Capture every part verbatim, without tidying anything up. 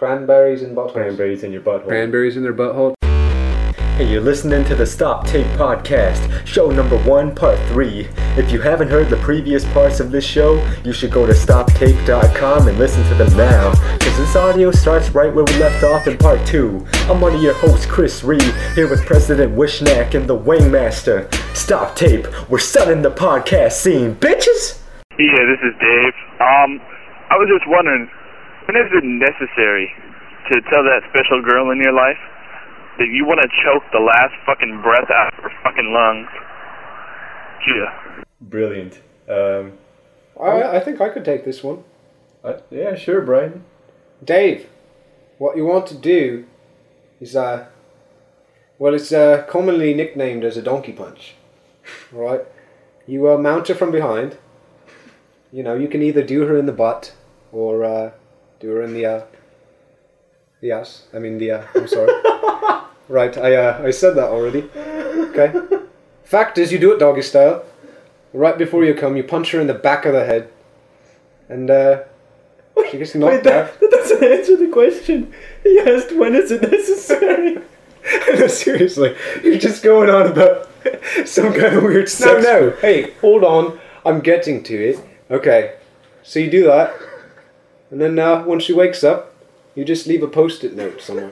Cranberries in buttholes. Cranberries in your butthole. Cranberries in their butthole. Hey, you're listening to the Stop Tape Podcast, show number one, part three. If you haven't heard the previous parts of this show, you should go to stop tape dot com and listen to them now, because this audio starts right where we left off in part two. I'm one of your hosts, Chris Reed, here with President Wishnack and the Wangmaster. Stop Tape, we're selling the podcast scene, bitches! Yeah, this is Dave. Um, I was just wondering, when is it necessary to tell that special girl in your life that you want to choke the last fucking breath out of her fucking lungs? Yeah. Brilliant. Um, I, I think I could take this one. uh, yeah, sure, Brian. Dave, what you want to do is, uh, well, it's uh, commonly nicknamed as a donkey punch. Right? You uh, mount her from behind. You know, you can either do her in the butt or uh, do her in the, uh, the ass. I mean, the, uh, I'm sorry. Right, I, uh, I said that already. Okay. Fact is, you do it doggy style. Right before you come, you punch her in the back of the head. And, uh, she gets knocked Wait, that, out. that doesn't answer the question. He asked, when is it necessary? No, seriously, you're just going on about some kind of weird sex. No, no, hey, hold on. I'm getting to it. Okay, so you do that. And then uh, once she wakes up, you just leave a post-it note somewhere.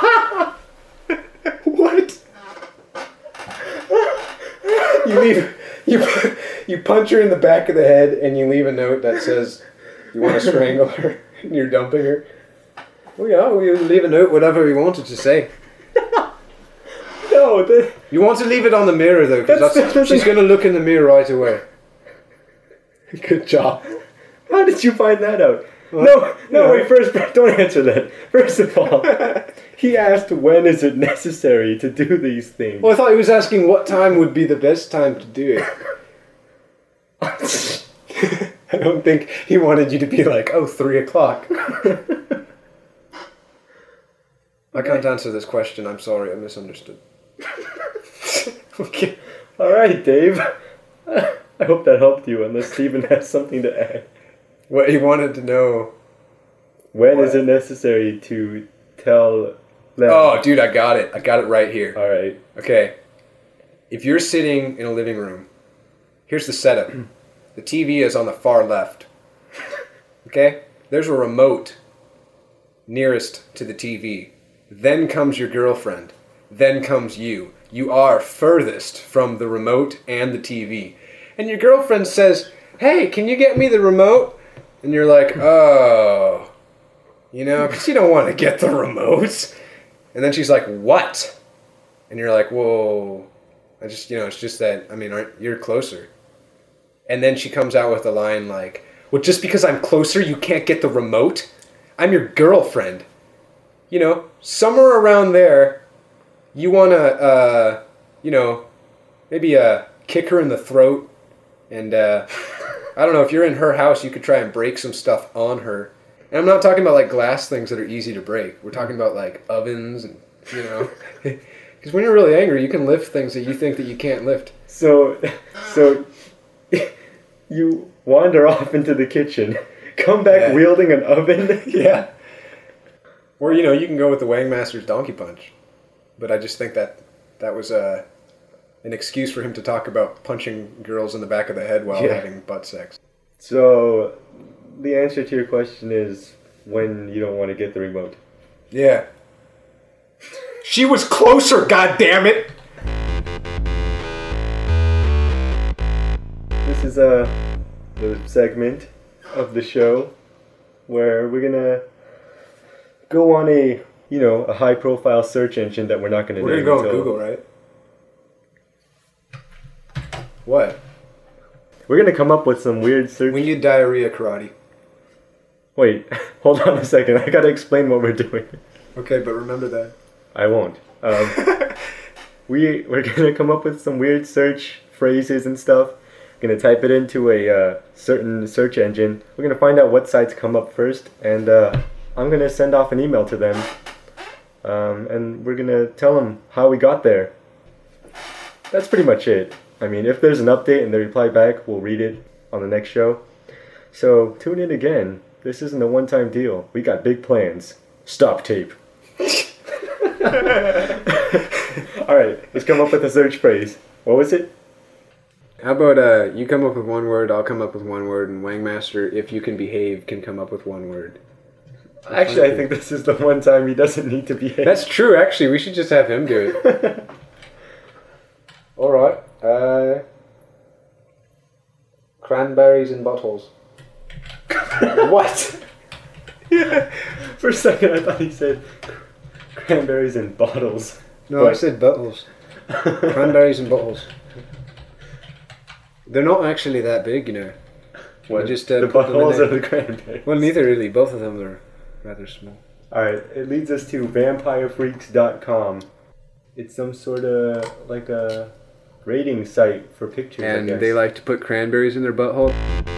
What? You leave, you you punch her in the back of the head, and you leave a note that says you want to strangle her, and you're dumping her. Well, yeah, we leave a note, whatever you wanted to say. No, the, You want to leave it on the mirror though, because That's- that's, that's- she's going to look in the mirror right away. Good job. how did you find that out? No, no, Yeah. wait, first, don't answer that. First of all, he asked, when is it necessary to do these things? Well, I thought he was asking what time would be the best time to do it. I don't think he wanted you to be like, oh, three o'clock. I can't answer this question. I'm sorry. I misunderstood. Okay. All right, Dave. I hope that helped you, unless Steven has something to add. What he wanted to know. When What? is it necessary to tell them? Oh, dude, I got it. I got it right here. All right. Okay. If you're sitting in a living room, here's the setup. The T V is on the far left. Okay? There's a remote nearest to the T V. Then comes your girlfriend. Then comes you. You are furthest from the remote and the T V. And your girlfriend says, hey, can you get me the remote? And you're like, oh. You know, because you don't want to get the remote. And then she's like, what? And you're like, whoa. I just, you know, it's just that, I mean, aren't, you're closer. And then she comes out with a line like, well, just because I'm closer, you can't get the remote? I'm your girlfriend. You know, somewhere around there, you want to, uh, you know, maybe uh, kick her in the throat. And uh, I don't know, if you're in her house, you could try and break some stuff on her. And I'm not talking about like glass things that are easy to break. We're talking about like ovens and, you know. Because when you're really angry, you can lift things that you think that you can't lift. So, so you wander off into the kitchen, come back Yeah. wielding an oven. Yeah. Or, you know, you can go with the Wangmaster's donkey punch. But I just think that that was uh, an excuse for him to talk about punching girls in the back of the head while Yeah. having butt sex. So, the answer to your question is when you don't want to get the remote. Yeah. She was closer, goddammit! This is uh, the segment of the show where we're gonna go on a, you know, a high-profile search engine that we're not gonna We're name gonna go on until- Google, right? What? We're gonna come up with some weird search. We need diarrhea karate. Wait, hold on a second. I gotta explain what we're doing. Okay, but remember that. I won't. Um, we we're gonna come up with some weird search phrases and stuff. Gonna type it into a uh, certain search engine. We're gonna find out what sites come up first, and uh, I'm gonna send off an email to them, um, and we're gonna tell them how we got there. That's pretty much it. I mean, if there's an update and they reply back, we'll read it on the next show. So tune in again. This isn't a one-time deal. We got big plans. Stop tape. Alright, let's come up with a search phrase. What was it? How about uh, you come up with one word, I'll come up with one word, and Wangmaster, if you can behave, can come up with one word. Actually, I think this is the one time he doesn't need to behave. That's true, actually. We should just have him do it. Alright. Uh, cranberries in bottles. What? For a second, I thought he said cranberries in bottles. No, But- I said bottles. Cranberries in bottles. They're not actually that big, you know. What? You just, uh, the put them in bottles there. of the cranberries. Well, neither really. Both of them are rather small. Alright, it leads us to vampire freaks dot com. It's some sort of like a rating site for pictures, I And guess. they like to put cranberries in their butthole.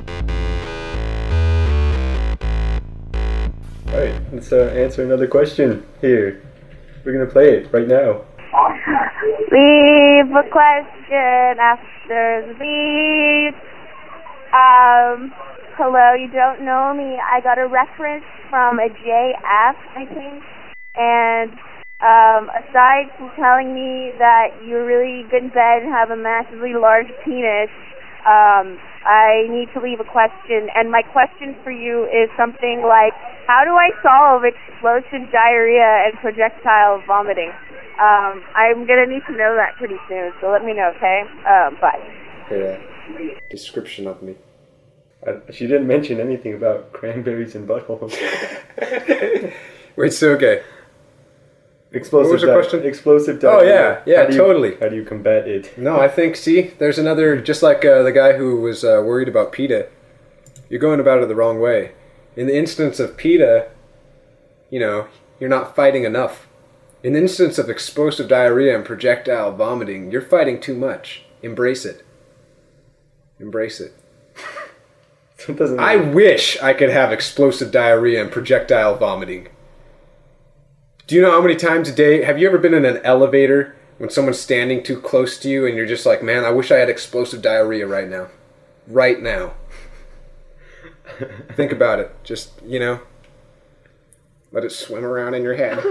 Alright, let's uh, answer another question here. We're gonna play it right now. Leave a question after the beep. Um, hello, you don't know me. I got a reference from a J F, I think. And um, aside from telling me that you're really good in bed and have a massively large penis, um, I need to leave a question. And my question for you is something like, how do I solve explosive diarrhea and projectile vomiting? Um, I'm going to need to know that pretty soon, so let me know, okay? Um, bye. Yeah. Description of me. Uh, she didn't mention anything about cranberries and buttholes. Wait, so okay. Explosive What was the di- question? Explosive Oh, diarrhea. yeah, yeah, How do you- totally. How do you combat it? No, I think, see, there's another, just like uh, the guy who was uh, worried about PETA. You're going about it the wrong way. In the instance of PETA, you know, you're not fighting enough. In the instance of explosive diarrhea and projectile vomiting, you're fighting too much. Embrace it. Embrace it. So it doesn't I wish I could have explosive diarrhea and projectile vomiting. Do you know how many times a day, have you ever been in an elevator when someone's standing too close to you and you're just like, man, I wish I had explosive diarrhea right now. Right now. Think about it. Just, you know, let it swim around in your head.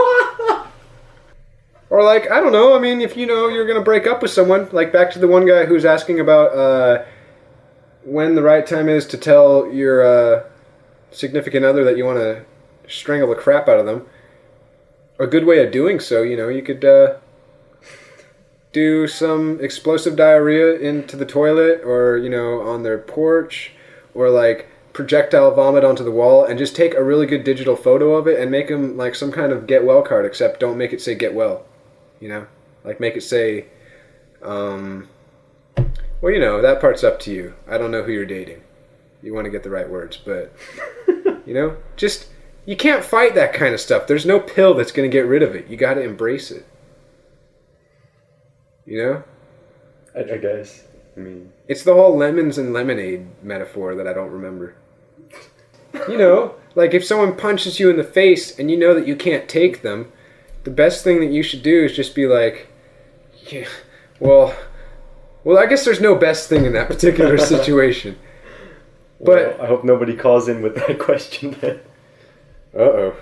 Or like, I don't know, I mean, if you know you're going to break up with someone, like back to the one guy who's asking about uh, when the right time is to tell your uh, significant other that you want to strangle the crap out of them. A good way of doing so, you know, you could uh, do some explosive diarrhea into the toilet or, you know, on their porch, or like projectile vomit onto the wall and just take a really good digital photo of it and make them like some kind of get well card, except don't make it say get well, you know? Like make it say, um, well, you know, that part's up to you. I don't know who you're dating. You want to get the right words, but, you know, just... You can't fight that kind of stuff. There's no pill that's going to get rid of it. You got to embrace it. You know? I, I guess. I mean... It's the whole lemons and lemonade metaphor that I don't remember. You know, like if someone punches you in the face and you know that you can't take them, the best thing that you should do is just be like, yeah, well, well, I guess there's no best thing in that particular situation. But Well, I hope nobody calls in with that question then. Uh-oh.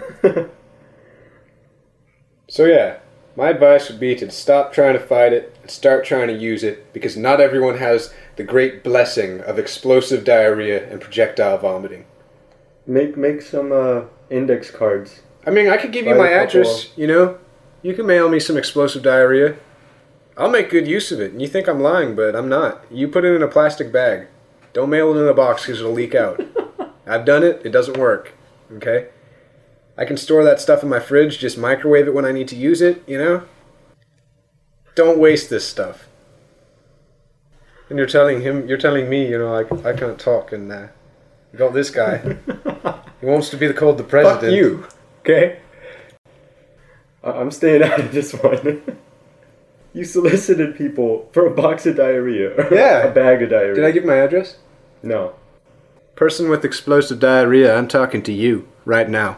So yeah, my advice would be to stop trying to fight it and start trying to use it, because not everyone has the great blessing of explosive diarrhea and projectile vomiting. Make make some uh, index cards. I mean, I could give you Buy my a couple. address, you know? You can mail me some explosive diarrhea. I'll make good use of it. And you think I'm lying, but I'm not. You put it in a plastic bag. Don't mail it in a box because it'll leak out. I've done it. It doesn't work. Okay? I can store that stuff in my fridge, just microwave it when I need to use it, you know? Don't waste this stuff. And you're telling him, you're telling me, you know, like, I can't talk, and uh, you got this guy. He wants to be the called the president. Fuck you. Okay? I- I'm staying out of this one. You solicited people for a box of diarrhea. Or Yeah. a bag of diarrhea. Did I give my address? No. Person with explosive diarrhea, I'm talking to you right now.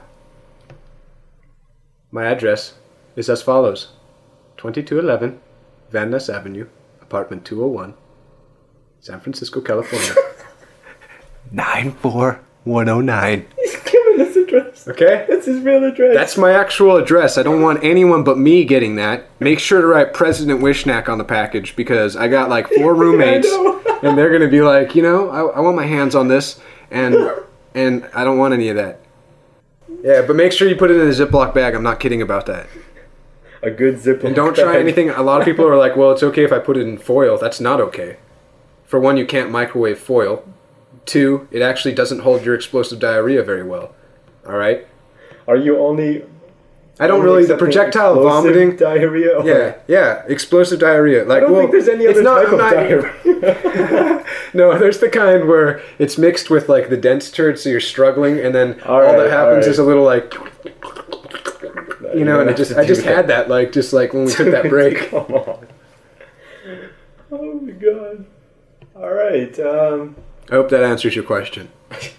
My address is as follows. twenty-two eleven Van Ness Avenue, apartment two oh one, San Francisco, California. nine four one oh nine. He's giving us address. Okay? That's his real address. That's my actual address. I don't want anyone but me getting that. Make sure to write President Wishnack on the package because I got like four roommates and they're going to be like, you know, I, I want my hands on this and and I don't want any of that. Yeah, but make sure you put it in a Ziploc bag. I'm not kidding about that. A good Ziploc And don't try bag. anything. A lot of people are like, well, it's okay if I put it in foil. That's not okay. For one, you can't microwave foil. Two, it actually doesn't hold your explosive diarrhea very well. All right? Are you only... I don't only really... The accepting projectile explosive vomiting... diarrhea? Or... Yeah, yeah. Explosive diarrhea. Like, I don't well, think there's any it's other not- type of I'm not- diarrhea. No, there's the kind where it's mixed with, like, the dense turd, so you're struggling, and then all, All right, that happens all right. is a little, like... You know, and don't it just... have to I just do that. had that, like, just, like, when we took that break. Come on. Oh my god. Alright, um... I hope that answers your question.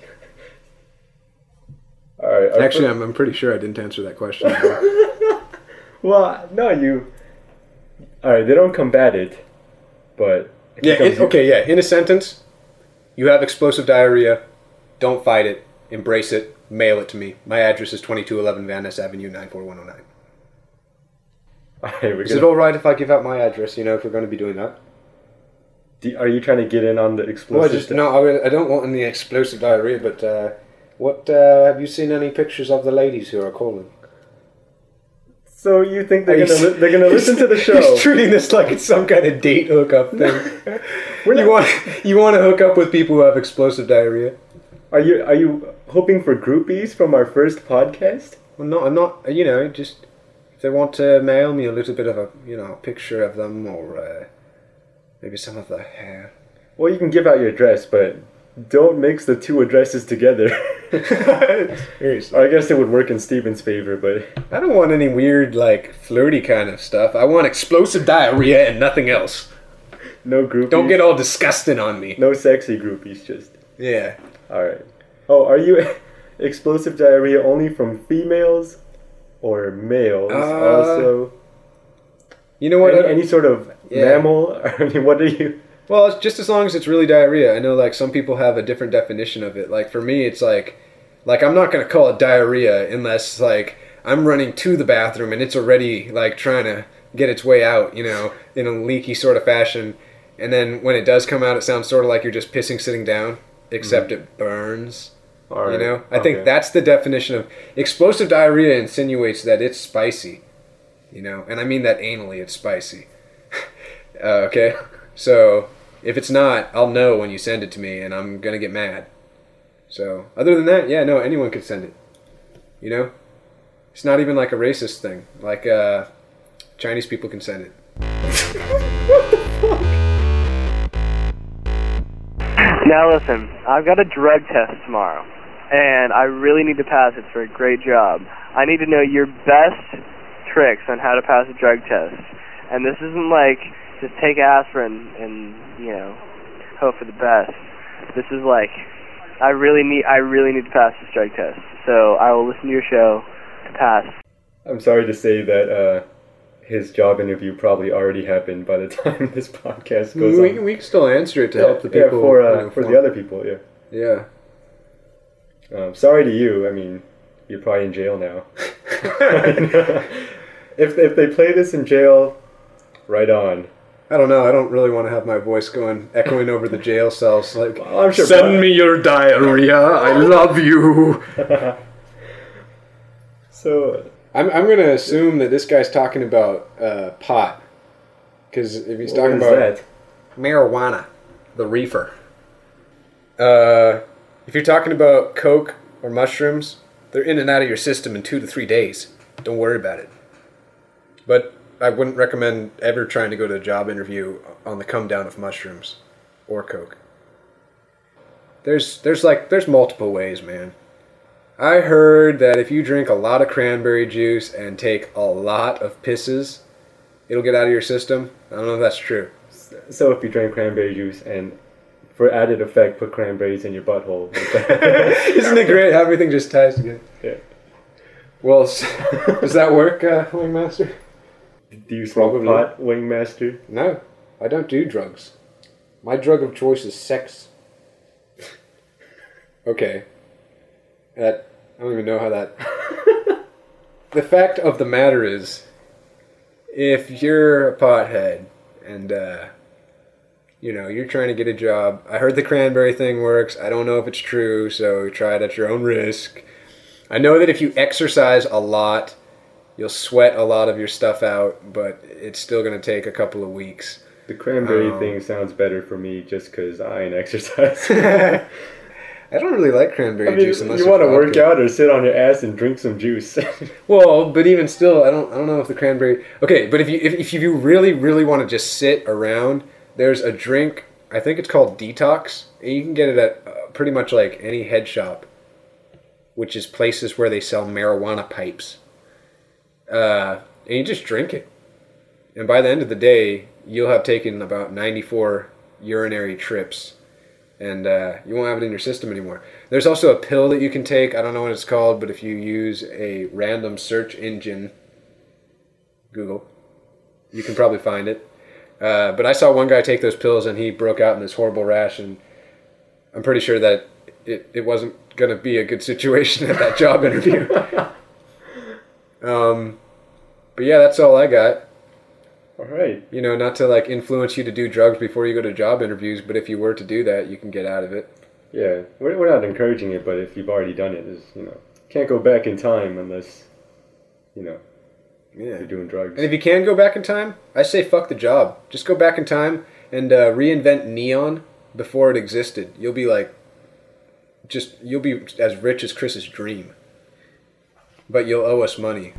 Alright. our Actually, fir- I'm, I'm pretty sure I didn't answer that question. Well, no, you... Alright, they don't combat it, but... it Yeah, becomes- in, okay, yeah. In a sentence, you have explosive diarrhea. Don't fight it. Embrace it. Mail it to me. My address is twenty-two eleven Van Ness Avenue, nine four one oh nine. Alright, we're Is gonna... it all right if I give out my address, you know, if we're going to be doing that? Do- Are you trying to get in on the explosive... Well, I just, no, I, I don't want any explosive diarrhea, but uh, what, uh, have you seen any pictures of the ladies who are calling? So you think they're Are you gonna s- li- they're gonna listen to the show? He's treating this like it's some kind of date hookup thing. We're you not- want you want to hook up with people who have explosive diarrhea? Are you are you hoping for groupies from our first podcast? Well, no, I'm not. You know, just if they want to mail me a little bit of a, you know, picture of them or uh, maybe some of their hair. Well, you can give out your address, but don't mix the two addresses together. Seriously, Or I guess it would work in Steven's favor, but I don't want any weird, like, flirty kind of stuff. I want explosive diarrhea and nothing else. no groupies. Don't get all disgusting on me. no sexy groupies. Just Yeah. all right. Oh, are you explosive diarrhea only from females or males? Uh, also, You know what? any, I- any sort of Yeah. mammal? I mean, what are you? Well, it's just as long as it's really diarrhea. I know, like, some people have a different definition of it. Like, for me, it's like, like I'm not going to call it diarrhea unless, like, I'm running to the bathroom and it's already, like, trying to get its way out, you know, in a leaky sort of fashion. And then when it does come out, it sounds sort of like you're just pissing sitting down, except it burns. All right. You know? I think okay. that's the definition of... Explosive diarrhea insinuates that it's spicy. You know? And I mean that anally, it's spicy. uh, okay? So... If it's not, I'll know when you send it to me, and I'm gonna get mad. So, other than that, yeah, no, anyone could send it. You know? It's not even like a racist thing. Like, uh, Chinese people can send it. Now listen, I've got a drug test tomorrow, and I really need to pass it for a great job. I need to know your best tricks on how to pass a drug test. And this isn't like, just take aspirin and, you know, hope for the best. This is like, I really need, I really need to pass this drug test. So I will listen to your show to pass. I'm sorry to say that uh, his job interview probably already happened by the time this podcast goes We, on. we can still answer it to yeah, help the yeah, people. for you uh, know, for form- the other people. Yeah. Yeah. Um, sorry to you. I mean, you're probably in jail now. if if they play this in jail, right on. I don't know. I don't really want to have my voice going echoing over the jail cells. Like, Well, I'm sure send Brian- me your diarrhea. I love you. So I'm I'm gonna assume that this guy's talking about uh, pot, because if he's what talking is about that? marijuana, the reefer. Uh, if you're talking about coke or mushrooms, they're in and out of your system in two to three days. Don't worry about it. But I wouldn't recommend ever trying to go to a job interview on the come down of mushrooms or coke. There's there's like there's multiple ways, man. I heard that if you drink a lot of cranberry juice and take a lot of pisses, it'll get out of your system. I don't know if that's true. So if you drink cranberry juice and for added effect put cranberries in your butthole. Isn't it great how everything just ties together? Yeah. Well, s- does that work, uh, Wingmaster? Do you smoke Probably. pot, Wingmaster? No, I don't do drugs. My drug of choice is sex. Okay. That I don't even know how that... The fact of the matter is, if you're a pothead and, uh, you know, you're trying to get a job, I heard the cranberry thing works. I don't know if it's true, so try it at your own risk. I know that if you exercise a lot, you'll sweat a lot of your stuff out, but it's still going to take a couple of weeks. The cranberry Um, thing sounds better for me just because I ain't exercise. I don't really like cranberry I mean, juice unless you it's want to work vodka. out or sit on your ass and drink some juice. Well, but even still, I don't I don't know if the cranberry... Okay, but if you if, if you really, really want to just sit around, there's a drink, I think it's called Detox, and you can get it at uh, pretty much like any head shop, which is places where they sell marijuana pipes. Uh, and you just drink it. And by the end of the day, you'll have taken about ninety-four urinary trips. And uh, you won't have it in your system anymore. There's also a pill that you can take. I don't know what it's called, but if you use a random search engine, Google, you can probably find it. Uh, but I saw one guy take those pills and he broke out in this horrible rash, and I'm pretty sure that it, it wasn't going to be a good situation at that job interview. um, but yeah, that's all I got. All right. You know, not to like influence you to do drugs before you go to job interviews, but if you were to do that, you can get out of it. Yeah, we're, we're not encouraging it, but if you've already done it, there's, you know, can't go back in time unless, you know, Yeah. you're doing drugs. And if you can go back in time, I say fuck the job. Just go back in time and uh, reinvent neon before it existed. You'll be like, just, you'll be as rich as Chris's dream. But you'll owe us money.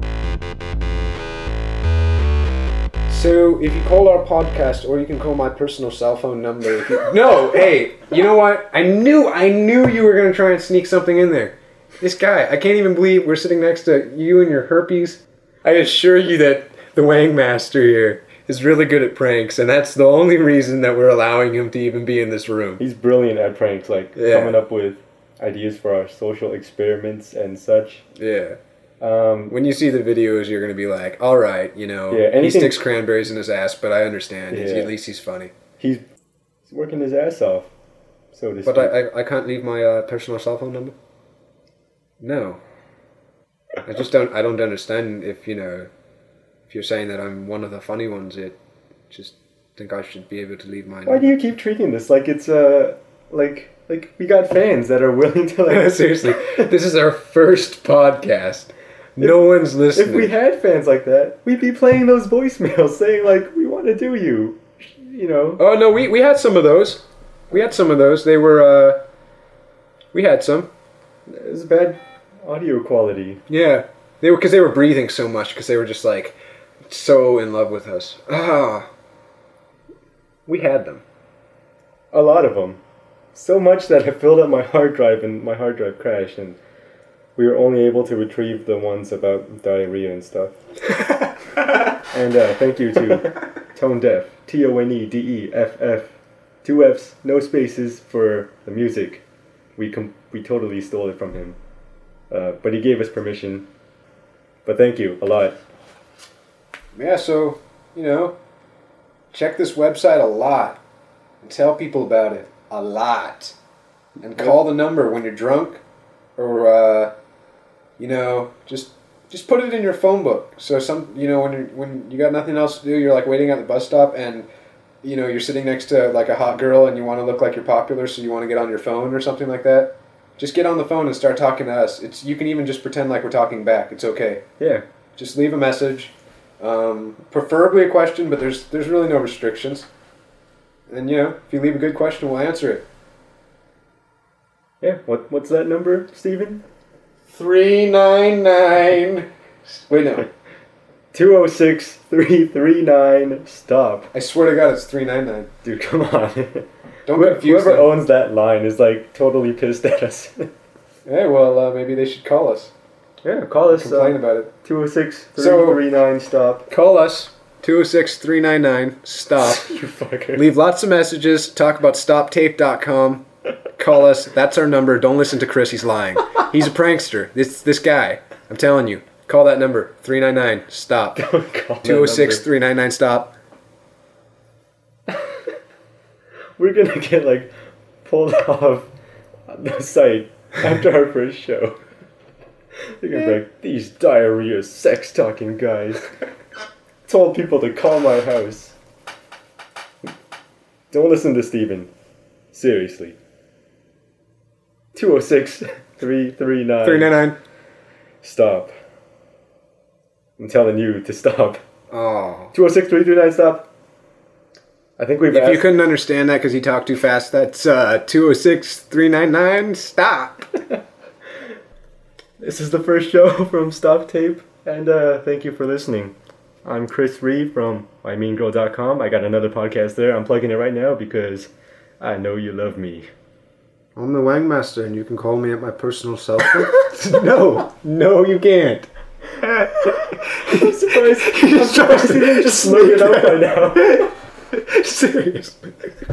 So, if you call our podcast, or you can call my personal cell phone number. If you, no, hey, you know what? I knew, I knew you were going to try and sneak something in there. This guy, I can't even believe we're sitting next to you and your herpes. I assure you that the Wang Master here is really good at pranks, and that's the only reason that we're allowing him to even be in this room. He's brilliant at pranks, like Yeah. coming up with ideas for our social experiments and such. Yeah. Um, When you see the videos, you're going to be like, all right, you know, Yeah, he anything- sticks cranberries in his ass, but I understand. He's, Yeah. at least he's funny. he's, he's working his ass off, so to speak. But I, I, I can't leave my uh, personal cell phone number? No. I just don't, I don't understand if, you know, if you're saying that I'm one of the funny ones, it just think I should be able to leave my Why do you keep treating this like it's uh like like we got fans that are willing to like Seriously, this is our first podcast. No one's listening. If we had fans like that, we'd be playing those voicemails saying like we want to do you, you know. Oh no, we we had some of those. We had some of those. They were uh, we had some. It was bad audio quality. Yeah, they were because they were breathing so much because they were just like so in love with us. Ah, we had them. A lot of them, so much that I filled up my hard drive and my hard drive crashed, and we were only able to retrieve the ones about diarrhea and stuff. And uh, thank you to Tone Deaf, T O N E D E F F, two F's, no spaces for the music. We com- we totally stole it from him, uh, but he gave us permission. But thank you a lot. Yeah, so you know, check this website a lot and tell people about it a lot, and call the number when you're drunk, or uh, you know, just. Just put it in your phone book. So some, you know, when you when you got nothing else to do, you're like waiting at the bus stop, and you know you're sitting next to like a hot girl, and you want to look like you're popular, so you want to get on your phone or something like that. Just get on the phone and start talking to us. It's you can even just pretend like we're talking back. It's okay. Yeah. Just leave a message, um, preferably a question, but there's there's really no restrictions. And you know, if you leave a good question, we'll answer it. Yeah. What what's that number, Steven? Three nine nine. Wait no. Two oh six three three nine. Stop. I swear to God, it's three nine nine. Dude, come on. Don't Whoever, confuse whoever them. owns that line is like totally pissed at us. Hey, well, uh, maybe they should call us. Yeah, call us. Complain uh, about it. two oh six three three nine. Stop. Call us. two oh six three nine nine. Stop. You fucker. Leave lots of messages. Talk about stop tape dot com. Call us. That's our number. Don't listen to Chris. He's lying. He's a prankster. This this guy. I'm telling you. Call that number. three nine nine. Stop. Don't call that two oh six number. three nine nine. Stop. We're gonna get like pulled off the site after our first show. They're gonna be like, these diarrhea sex talking guys told people to call my house. Don't listen to Steven. Seriously. two oh six, three three nine. three nine nine. Stop. I'm telling you to stop. Oh. two oh six, three three nine, stop. I think we've If asked... you couldn't understand that because you talk too fast, that's uh, two oh six, three nine nine. Stop. This is the first show from Stop Tape, and uh, thank you for listening. I'm Chris Reeve from my mean girl dot com. I got another podcast there. I'm plugging it right now because I know you love me. I'm the Wangmaster, and you can call me at my personal cell phone. No, no, you can't. I'm surprised, I'm surprised he didn't just look it up by now. Seriously.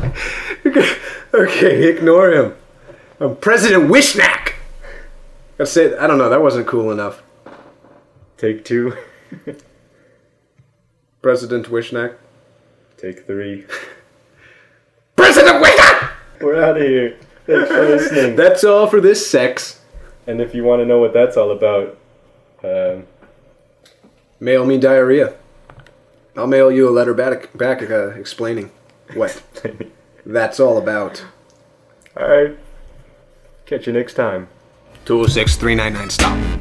Okay, ignore him. I'm President Wishnack. Gotta say, I don't know, that wasn't cool enough. Take two. President Wishnack. Take three. President Wishnack! We're out of here. Thanks for listening. That's all for this sex. And if you want to know what that's all about, um, Mail me diarrhea. I'll mail you a letter back, back uh, explaining what that's all about. alright. Catch you next time. two oh six, three nine nine, stop.